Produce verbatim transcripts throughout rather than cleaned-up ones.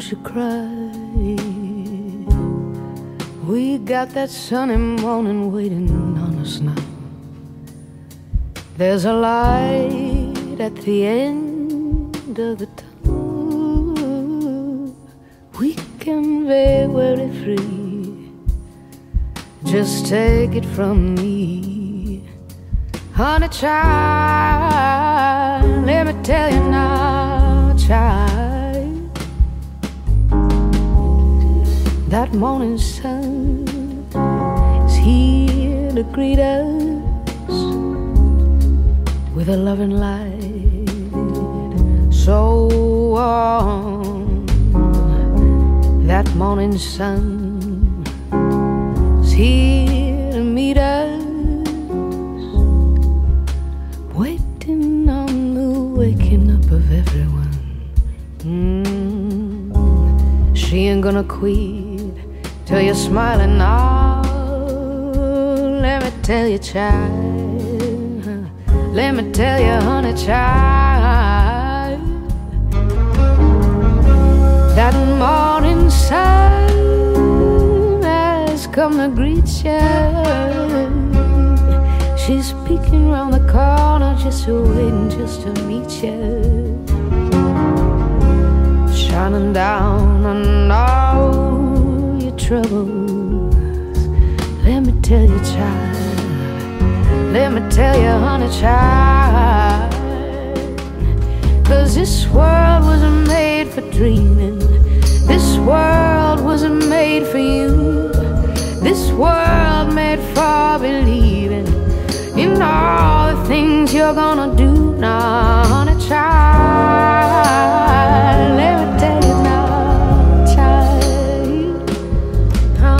you cry. We got that sunny morning waiting on us now. There's a light at the end of the tunnel. We can be very free. Just take it from me, honey child. Let me tell you now, child, that morning sun is here to greet us with a loving light so warm. That morning sun is here to meet us, waiting on the waking up of everyone. mm. She ain't gonna quit till you're smiling now. Let me tell you, child, let me tell you, honey child, that morning sun has come to greet you. She's peeking round the corner, just waiting just to meet you, shining down on all your troubles. Let me tell you, child, let me tell you, honey child, 'cause this world wasn't made for dreaming. This world wasn't made for you. This world made for believing in all the things you're gonna do now, honey child. Let me tell you now, child, oh.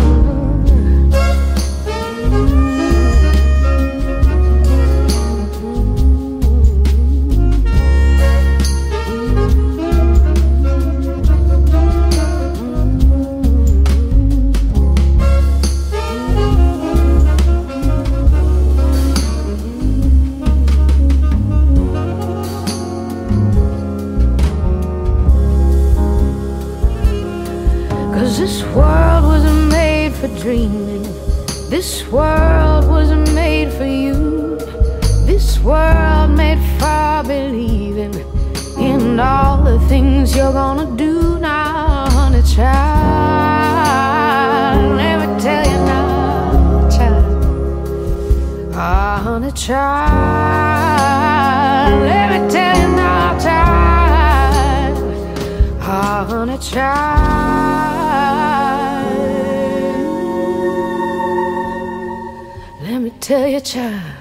This world wasn't made for dreaming. This world wasn't made for you. This world made for believing in all the things you're gonna do now, honey child. Let me tell you now, child, ah, honey child. Let me tell you now, child, ah, honey child. Let me tell you, child.